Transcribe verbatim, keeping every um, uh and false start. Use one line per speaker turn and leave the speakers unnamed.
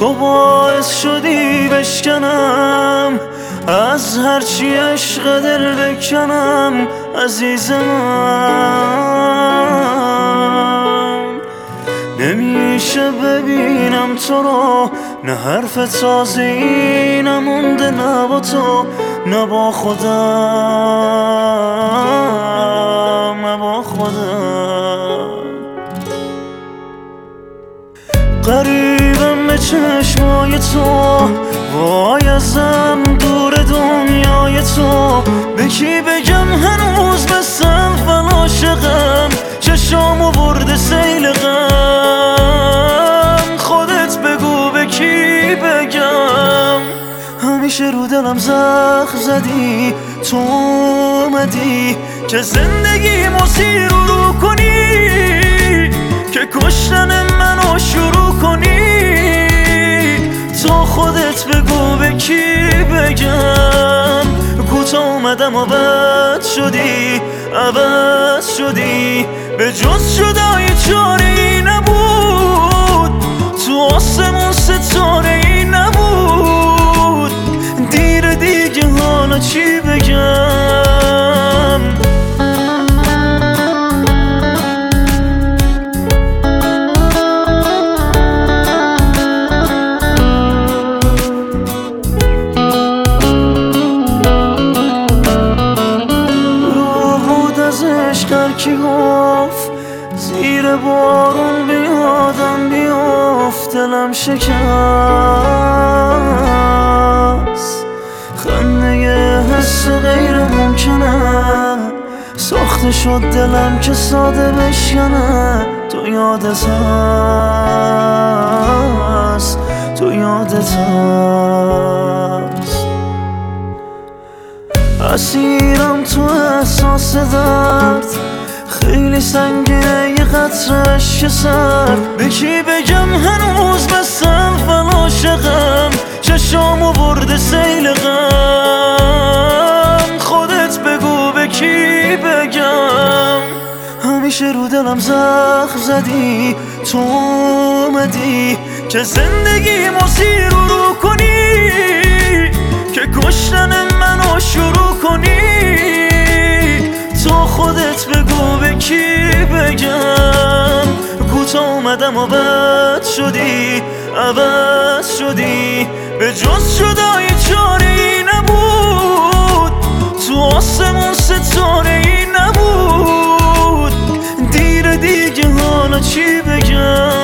تو باعث شدی بشکنم از هرچی عشق دل بکنم عزیز من. نمیشه ببینم تو رو، نه حرف تازه‌ای نمونده، نه با تو نه با خودم، نه با خودم. قریبم به چشمای تو، وای ازم دور دنیای تو. به کی بگم هنوز بسم فن عاشقم، چشامو برده سیل غم. خودت بگو به کی بگم. همیشه رو دلم زخم زدی، تو اومدی که زندگیمو زیر و رو کنی، که کشتن منو شروع کنی. تو خودت بگو به کی بگم. کوتا اومدم و بد شدی، عوض شدی، به جز جدایی چاره ای نبود. تو آسمون ستاره ای نبود. دیر دیگه حالا چی بگم. کی گفت زیر بارون بیادم بیافت، دلم شکست. خنده حس غیر ممکنه، ساخته شد دلم که ساده بشکنه. تو یادت هست، تو یادت هست. اسیرم تو احساس درد، خیلی سنگینه یه قطره اشک سرد. به کی بگم هنوز بسم فن عاشقم، چشامو برده سیل غم. خودت بگو به کی بگم. همیشه رو دلم زخم زدی، تو اومدی که زندگیمو زیر و رو کنی، که کشتن منو شروع کنی. تو خودت بگو به کی بگم. کوتا اومدم و بد شدی، عوض شدی، به جز جدایی چاره ای نبود. تو آسمون ستاره ای نبود. دیر دیگه حالا چی بگم.